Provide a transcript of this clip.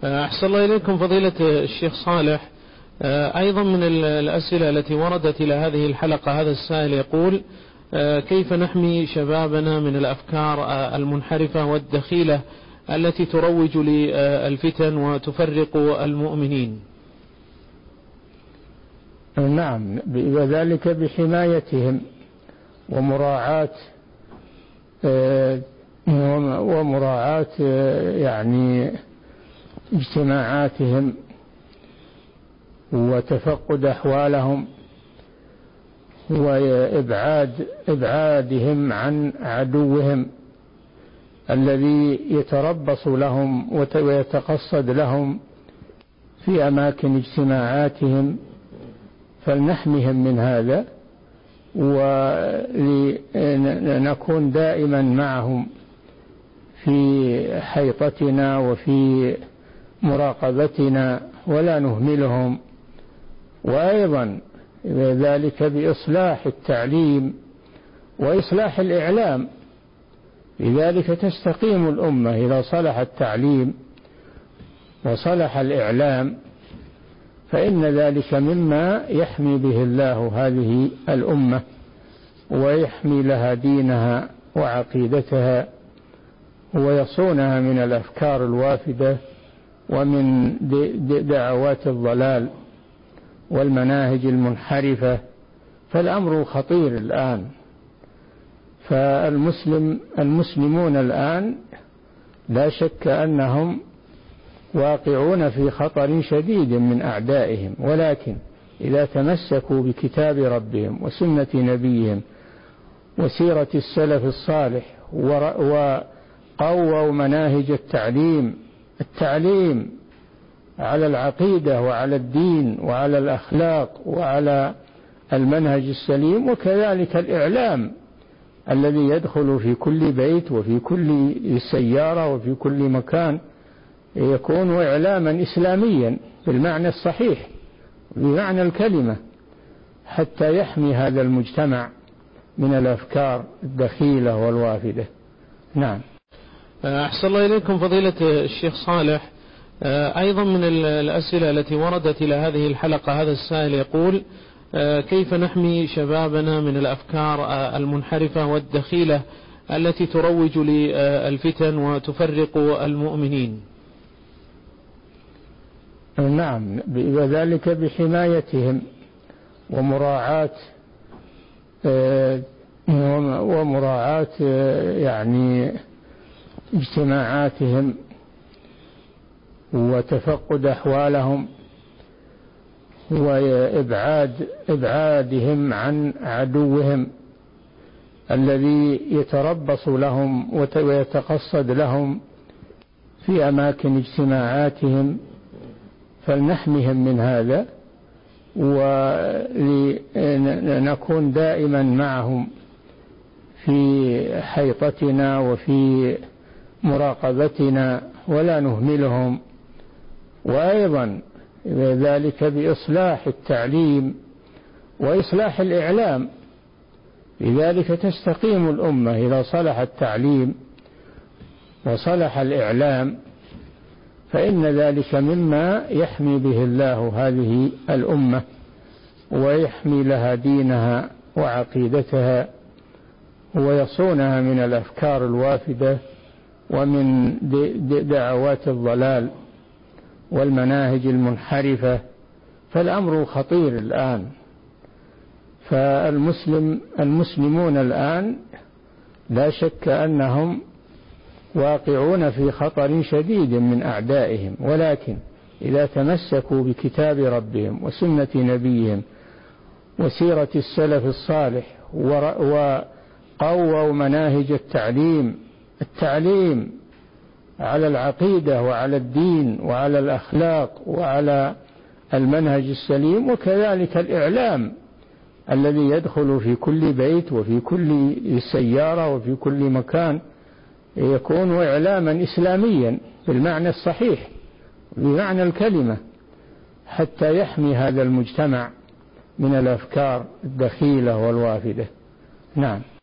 أحسن الله إليكم فضيلة الشيخ صالح. أيضا من الأسئلة التي وردت إلى هذه الحلقة هذا السائل يقول: كيف نحمي شبابنا من الأفكار المنحرفة والدخيلة التي تروج للفتن وتفرق المؤمنين؟ نعم، وذلك بحمايتهم ومراعاة يعني اجتماعاتهم وتفقد أحوالهم وإبعادهم عن عدوهم الذي يتربص لهم ويتقصد لهم في أماكن اجتماعاتهم، فلنحمهم من هذا ولنكون دائما معهم في حيطتنا وفي مراقبتنا ولا نهملهم. وأيضا ذلك بإصلاح التعليم وإصلاح الإعلام، لذلك تستقيم الأمة إذا صلح التعليم وصلح الإعلام، فإن ذلك مما يحمي به الله هذه الأمة ويحمي لها دينها وعقيدتها ويصونها من الأفكار الوافدة ومن دعوات الضلال والمناهج المنحرفة. فالأمر خطير الآن، فالمسلمون الآن لا شك أنهم واقعون في خطر شديد من أعدائهم، ولكن إذا تمسكوا بكتاب ربهم وسنة نبيهم وسيرة السلف الصالح وقووا مناهج التعليم على العقيدة وعلى الدين وعلى الأخلاق وعلى المنهج السليم، وكذلك الإعلام الذي يدخل في كل بيت وفي كل سيارة وفي كل مكان، يكون إعلاما إسلاميا بالمعنى الصحيح بمعنى الكلمة، حتى يحمي هذا المجتمع من الأفكار الدخيلة والوافدة. نعم. أحسن الله إليكم فضيلة الشيخ صالح. أيضا من الأسئلة التي وردت إلى هذه الحلقة هذا السائل يقول: كيف نحمي شبابنا من الأفكار المنحرفة والدخيلة التي تروج للفتن وتفرق المؤمنين؟ نعم، وذلك بحمايتهم ومراعاة يعني اجتماعاتهم وتفقد أحوالهم وإبعادهم عن عدوهم الذي يتربص لهم ويتقصد لهم في أماكن اجتماعاتهم، فلنحمهم من هذا ولنكون دائما معهم في حيطتنا وفي مراقبتنا ولا نهملهم. وأيضا ذلك بإصلاح التعليم وإصلاح الإعلام، لذلك تستقيم الأمة إذا صلح التعليم وصلح الإعلام، فإن ذلك مما يحمي به الله هذه الأمة ويحمي لها دينها وعقيدتها ويصونها من الأفكار الوافدة ومن دعوات الضلال والمناهج المنحرفة. فالأمر خطير الآن، فالمسلمون الآن لا شك أنهم واقعون في خطر شديد من أعدائهم، ولكن إذا تمسكوا بكتاب ربهم وسنة نبيهم وسيرة السلف الصالح وقووا مناهج التعليم على العقيدة وعلى الدين وعلى الأخلاق وعلى المنهج السليم، وكذلك الإعلام الذي يدخل في كل بيت وفي كل سيارة وفي كل مكان، يكون إعلاما إسلاميا بالمعنى الصحيح بمعنى الكلمة، حتى يحمي هذا المجتمع من الأفكار الدخيلة والوافدة. نعم.